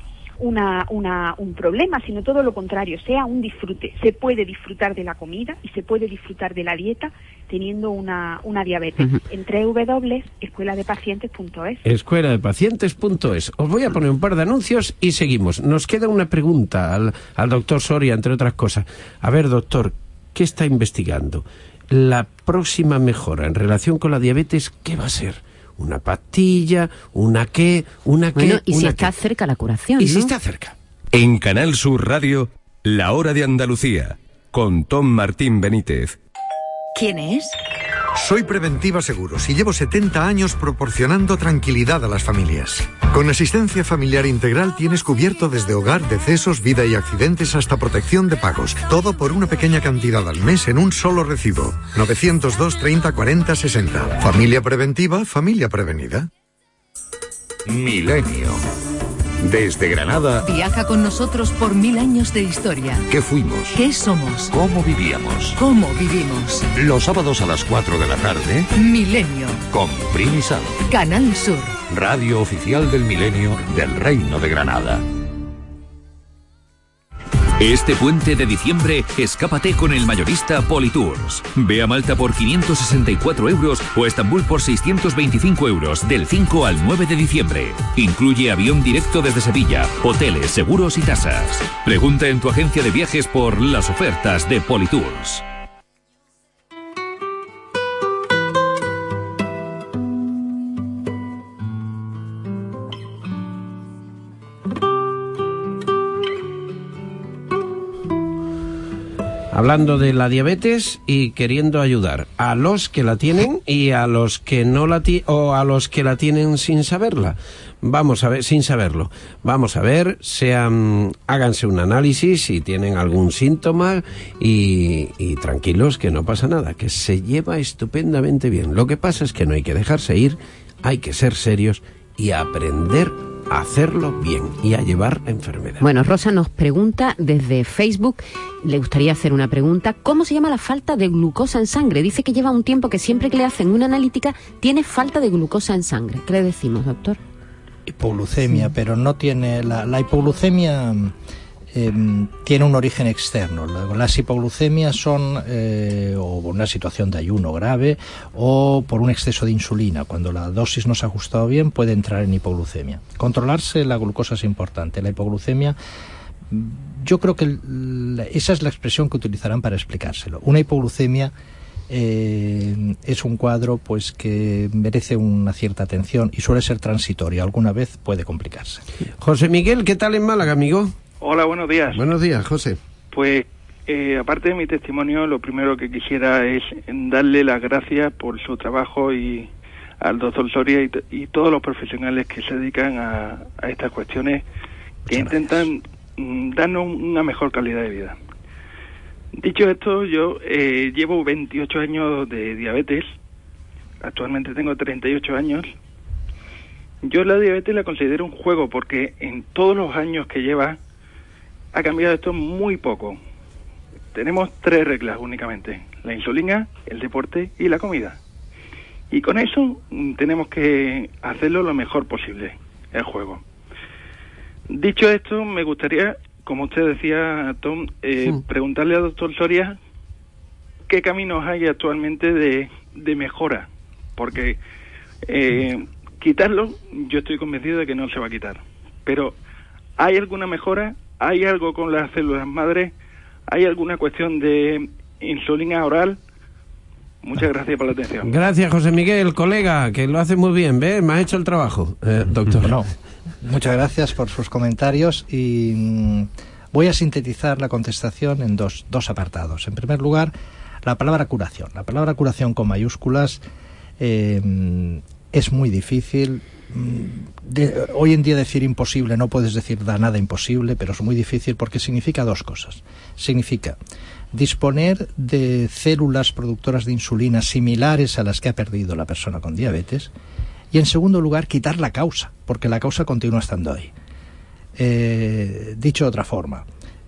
un problema, sino todo lo contrario, sea un disfrute. Se puede disfrutar de la comida y se puede disfrutar de la dieta teniendo una diabetes. En www.escueladepacientes.es. Escueladepacientes.es. Os voy a poner un par de anuncios y seguimos. Nos queda una pregunta al doctor Soria, entre otras cosas. A ver, doctor, ¿qué está investigando? La próxima mejora en relación con la diabetes, ¿qué va a ser? ¿Una pastilla? ¿Una qué? Bueno, y si está cerca la curación, ¿Y si está cerca? En Canal Sur Radio, La Hora de Andalucía, con Tom Martín Benítez. ¿Quién es? Soy Preventiva Seguros y llevo 70 años proporcionando tranquilidad a las familias. Con asistencia familiar integral tienes cubierto desde hogar, decesos, vida y accidentes hasta protección de pagos. Todo por una pequeña cantidad al mes en un solo recibo. 902 30 40 60. Familia preventiva, familia prevenida. Milenio. Desde Granada. Viaja con nosotros por 1000 años de historia. ¿Qué fuimos? ¿Qué somos? ¿Cómo vivíamos? ¿Cómo vivimos? Los sábados a las 4 de la tarde. Milenio. Con Primi Sal. Canal Sur. Radio oficial del Milenio del Reino de Granada. Este puente de diciembre, escápate con el mayorista Politours. Ve a Malta por 564 euros o a Estambul por 625 euros del 5 al 9 de diciembre. Incluye avión directo desde Sevilla, hoteles, seguros y tasas. Pregunta en tu agencia de viajes por las ofertas de Politours. Hablando de la diabetes y queriendo ayudar a los que la tienen y a los que no la o a los que la tienen sin saberla. Vamos a ver, sin saberlo. Vamos a ver, háganse un análisis si tienen algún síntoma y tranquilos que no pasa nada, que se lleva estupendamente bien. Lo que pasa es que no hay que dejarse ir, hay que ser serios y aprender a hacerlo bien y a llevar la enfermedad. Bueno, Rosa nos pregunta desde Facebook, le gustaría hacer una pregunta, ¿cómo se llama la falta de glucosa en sangre? Dice que lleva un tiempo que siempre que le hacen una analítica tiene falta de glucosa en sangre. ¿Qué le decimos, doctor? Hipoglucemia, pero no tiene... La hipoglucemia tiene un origen externo. Las hipoglucemias son o una situación de ayuno grave o por un exceso de insulina. Cuando la dosis no se ha ajustado bien puede entrar en hipoglucemia. Controlarse la glucosa es importante. La hipoglucemia, yo creo que esa es la expresión que utilizarán para explicárselo. Una hipoglucemia es un cuadro pues que merece una cierta atención y suele ser transitorio. Alguna vez puede complicarse. José Miguel, ¿qué tal en Málaga, amigo? Hola, buenos días. Buenos días, José. Pues, aparte de mi testimonio, lo primero que quisiera es darle las gracias por su trabajo y al doctor Soria y todos los profesionales que se dedican a estas cuestiones que intentan darnos una mejor calidad de vida. Dicho esto, yo llevo 28 años de diabetes, actualmente tengo 38 años. Yo la diabetes la considero un juego porque en todos los años que lleva ha cambiado esto muy poco. Tenemos 3 reglas únicamente: la insulina, el deporte y la comida. Y con eso tenemos que hacerlo lo mejor posible, el juego. Dicho esto, me gustaría, como usted decía, Tom, preguntarle al doctor Soria qué caminos hay actualmente de mejora, porque quitarlo, yo estoy convencido de que no se va a quitar, pero ¿hay alguna mejora? ¿Hay algo con las células madre? ¿Hay alguna cuestión de insulina oral? Muchas gracias por la atención. Gracias, José Miguel, colega, que lo hace muy bien, ¿ves? Me has hecho el trabajo, doctor. No. Muchas gracias por sus comentarios y voy a sintetizar la contestación en dos apartados. En primer lugar, la palabra curación. La palabra curación con mayúsculas es muy difícil. Hoy en día decir imposible, no puedes decir nada imposible, pero es muy difícil porque significa 2 cosas. Significa disponer de células productoras de insulina similares a las que ha perdido la persona con diabetes. Y en segundo lugar, quitar la causa, porque la causa continúa estando ahí. Dicho de otra forma,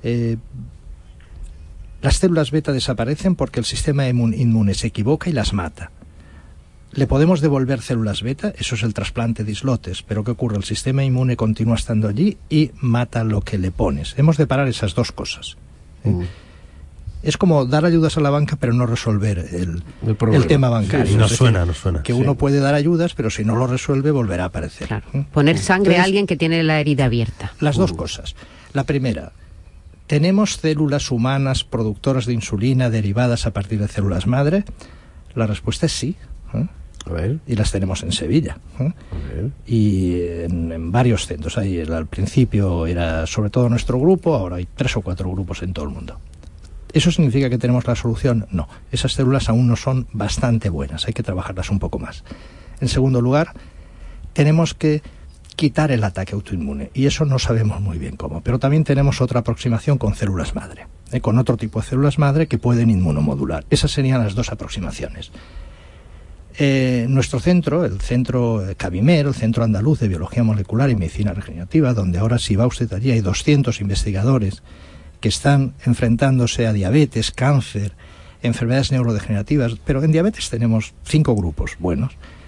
las células beta desaparecen porque el sistema inmune se equivoca y las mata. Le podemos devolver células beta, eso es el trasplante de islotes, pero ¿qué ocurre? El sistema inmune continúa estando allí y mata lo que le pones. Hemos de parar esas 2 cosas. Es como dar ayudas a la banca pero no resolver el tema bancario. Sí, nos suena. Que uno puede dar ayudas, pero si no lo resuelve volverá a aparecer. Claro. Poner sangre a alguien que tiene la herida abierta. Las 2 cosas. La primera, ¿tenemos células humanas productoras de insulina derivadas a partir de células madre? La respuesta es sí. A ver. Y las tenemos en Sevilla. Y en varios centros. Ahí, al principio era sobre todo nuestro grupo, ahora hay 3 o 4 grupos en todo el mundo. ¿Eso significa que tenemos la solución? No. Esas células aún no son bastante buenas. Hay que trabajarlas un poco más. En segundo lugar, tenemos que quitar el ataque autoinmune. Y eso no sabemos muy bien cómo. Pero también tenemos otra aproximación con células madre. Con otro tipo de células madre que pueden inmunomodular. Esas serían las 2 aproximaciones. Nuestro centro, el centro CABIMER, el Centro Andaluz de Biología Molecular y Medicina Regenerativa, donde ahora si va usted allí hay 200 investigadores que están enfrentándose a diabetes, cáncer, enfermedades neurodegenerativas, pero en diabetes tenemos 5 grupos buenos,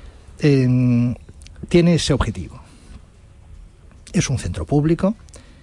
tiene ese objetivo. Es un centro público.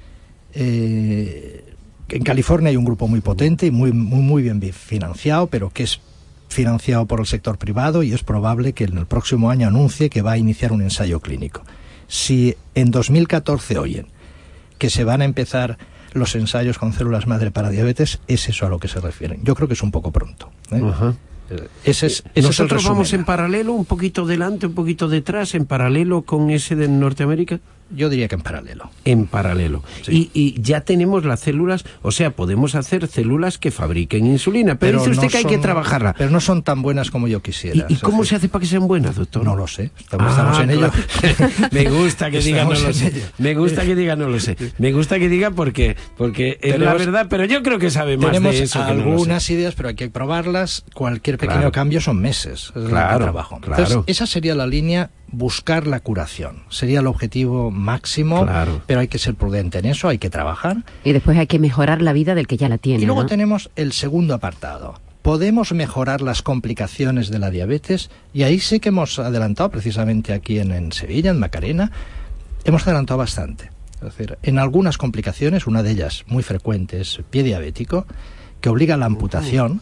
En California hay un grupo muy potente y muy bien financiado, pero que es financiado por el sector privado y es probable que en el próximo año anuncie que va a iniciar un ensayo clínico. Si en 2014 oyen que se van a empezar los ensayos con células madre para diabetes, es eso a lo que se refieren. Yo creo que es un poco pronto. Nosotros vamos en paralelo, un poquito delante, un poquito detrás, en paralelo con ese de Norteamérica. Yo diría que en paralelo. En paralelo. Sí. Y ya tenemos las células, o sea, podemos hacer células que fabriquen insulina, pero dice usted que hay que trabajarla. Pero no son tan buenas como yo quisiera. ¿Y cómo se hace para que sean buenas, doctor? No lo sé. Estamos en ello. Me gusta que diga no lo sé. Me gusta que diga no lo sé. Me gusta que diga porque es la verdad, pero yo creo que sabe más de eso. Tenemos algunas ideas, pero hay que probarlas. Cualquier pequeño cambio son meses de trabajo. Entonces, esa sería la línea. Buscar la curación sería el objetivo máximo, pero hay que ser prudente en eso, hay que trabajar. Y después hay que mejorar la vida del que ya la tiene. Y luego tenemos el segundo apartado. Podemos mejorar las complicaciones de la diabetes, y ahí sí que hemos adelantado, precisamente aquí en Sevilla, en Macarena, hemos adelantado bastante. Es decir, en algunas complicaciones, una de ellas muy frecuente es pie diabético, que obliga a la amputación,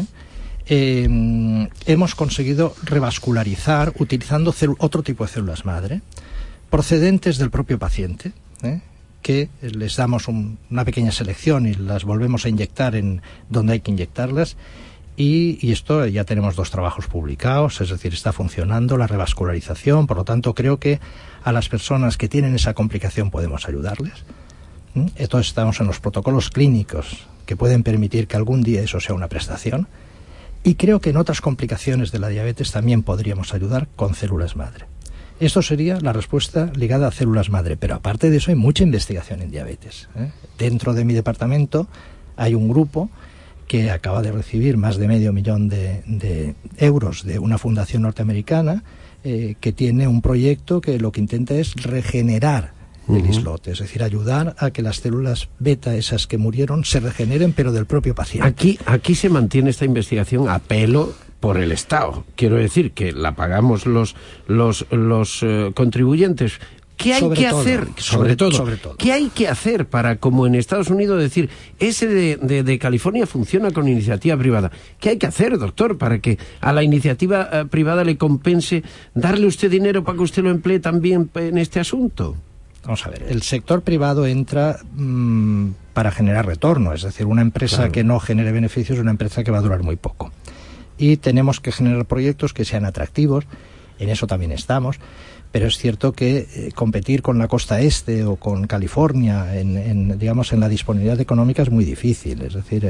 hemos conseguido revascularizar utilizando otro tipo de células madre procedentes del propio paciente, que les damos una pequeña selección y las volvemos a inyectar en donde hay que inyectarlas, Y esto ya tenemos 2 trabajos publicados, es decir, está funcionando la revascularización, por lo tanto creo que a las personas que tienen esa complicación podemos ayudarles. Entonces estamos en los protocolos clínicos que pueden permitir que algún día eso sea una prestación, y creo que en otras complicaciones de la diabetes también podríamos ayudar con células madre. Esto sería la respuesta ligada a células madre, pero aparte de eso hay mucha investigación en diabetes. Dentro de mi departamento hay un grupo que acaba de recibir más de $500,000 de euros de una fundación norteamericana que tiene un proyecto que lo que intenta es regenerar el islote, es decir, ayudar a que las células beta, esas que murieron, se regeneren, pero del propio paciente. Aquí se mantiene esta investigación a pelo por el Estado. Quiero decir que la pagamos los contribuyentes. ¿Qué hay que hacer? Sobre todo. ¿Qué hay que hacer para, como en Estados Unidos, decir, ese de California funciona con iniciativa privada? ¿Qué hay que hacer, doctor, para que a la iniciativa privada le compense darle usted dinero para que usted lo emplee también en este asunto? Vamos a ver, el sector privado entra para generar retorno, es decir, una empresa que no genere beneficios es una empresa que va a durar muy poco. Y tenemos que generar proyectos que sean atractivos, en eso también estamos, pero es cierto que competir con la costa este o con California en la disponibilidad económica es muy difícil, es decir,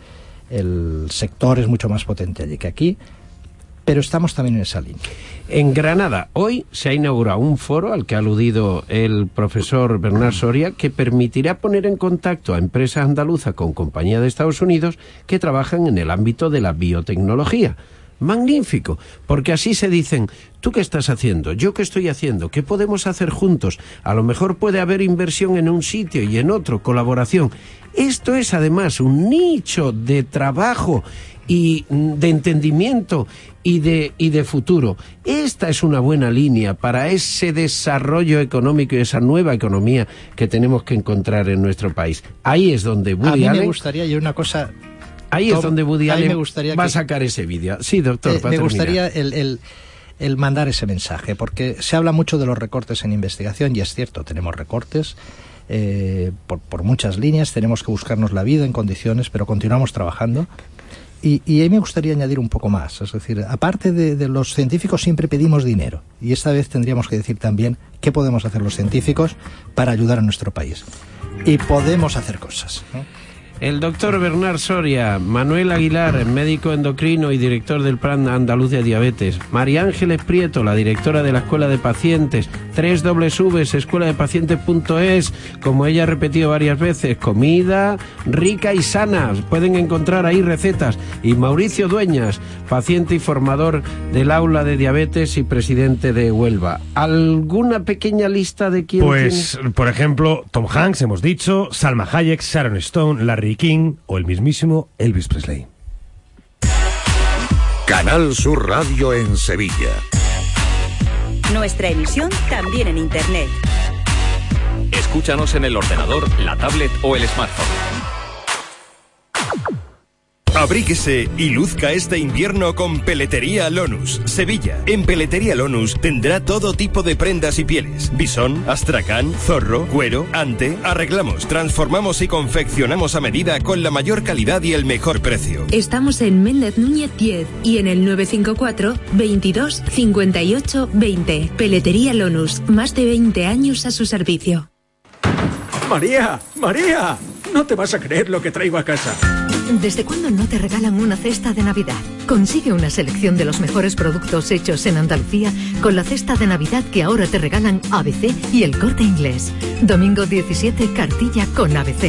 el sector es mucho más potente allí que aquí, pero estamos también en esa línea. En Granada, hoy se ha inaugurado un foro al que ha aludido el profesor Bernard Soria, que permitirá poner en contacto a empresas andaluzas con compañías de Estados Unidos que trabajan en el ámbito de la biotecnología. Magnífico, porque así se dicen, ¿tú qué estás haciendo? ¿Yo qué estoy haciendo? ¿Qué podemos hacer juntos? A lo mejor puede haber inversión en un sitio y en otro, colaboración. Esto es además un nicho de trabajo y de entendimiento y de futuro. Esta es una buena línea para ese desarrollo económico y esa nueva economía que tenemos que encontrar en nuestro país. Ahí es donde Woody Allen... me gustaría, y una cosa... Ahí es donde Woody Allen va a sacar ese vídeo. Sí, doctor, me gustaría el mandar ese mensaje, porque se habla mucho de los recortes en investigación, y es cierto, tenemos recortes por muchas líneas, tenemos que buscarnos la vida en condiciones, pero continuamos trabajando. Y ahí me gustaría añadir un poco más, es decir, aparte de los científicos siempre pedimos dinero, y esta vez tendríamos que decir también qué podemos hacer los científicos para ayudar a nuestro país. Y podemos hacer cosas, ¿no? El doctor Bernard Soria, Manuel Aguilar, médico endocrino y director del Plan Andaluz de Diabetes, María Ángeles Prieto, la directora de la Escuela de Pacientes, www.escueladepacientes.es, como ella ha repetido varias veces, comida rica y sana, pueden encontrar ahí recetas, y Mauricio Dueñas, paciente y formador del aula de diabetes y presidente de Huelva. ¿Alguna pequeña lista de quién Pues, tiene? Por ejemplo, Tom Hanks, hemos dicho, Salma Hayek, Sharon Stone, Larry King o el mismísimo Elvis Presley. Canal Sur Radio en Sevilla. Nuestra emisión también en Internet. Escúchanos en el ordenador, la tablet o el smartphone. Abríguese y luzca este invierno con Peletería Lonus, Sevilla. En Peletería Lonus tendrá todo tipo de prendas y pieles. Bisón, astracán, zorro, cuero, ante. Arreglamos, transformamos y confeccionamos a medida con la mayor calidad y el mejor precio. Estamos en Méndez Núñez 10 y en el 954 22 58 20. Peletería Lonus, más de 20 años a su servicio. María, María, no te vas a creer lo que traigo a casa. ¿Desde cuándo no te regalan una cesta de Navidad? Consigue una selección de los mejores productos hechos en Andalucía con la cesta de Navidad que ahora te regalan ABC y El Corte Inglés. Domingo 17, cartilla con ABC.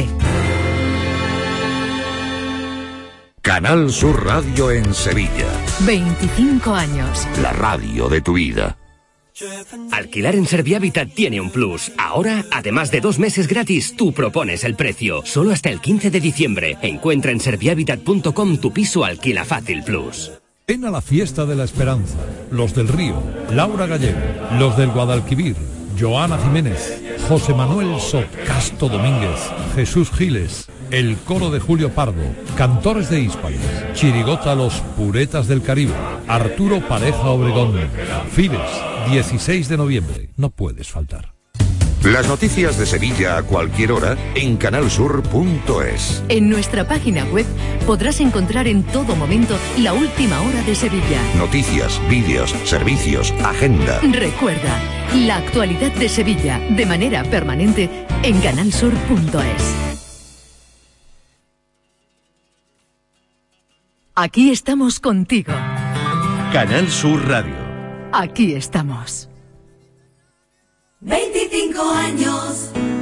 Canal Sur Radio en Sevilla. 25 años. La radio de tu vida. Alquilar en Servihabitat tiene un plus. Ahora, además de 2 meses gratis, tú propones el precio. Solo hasta el 15 de diciembre. Encuentra en servihabitat.com tu piso Alquila Fácil Plus. Ven a la Fiesta de la Esperanza. Los del Río, Laura Gallego. Los del Guadalquivir, Joana Jiménez. José Manuel Sot, Casto Domínguez. Jesús Giles. El Coro de Julio Pardo. Cantores de Hispalis. Chirigota Los Puretas del Caribe. Arturo Pareja Obregón. Fibes, 16 de noviembre. No puedes faltar. Las noticias de Sevilla a cualquier hora en canalsur.es. En nuestra página web podrás encontrar en todo momento la última hora de Sevilla. Noticias, vídeos, servicios, agenda. Recuerda, la actualidad de Sevilla de manera permanente en canalsur.es. Aquí estamos contigo. Canal Sur Radio. Aquí estamos. 25 años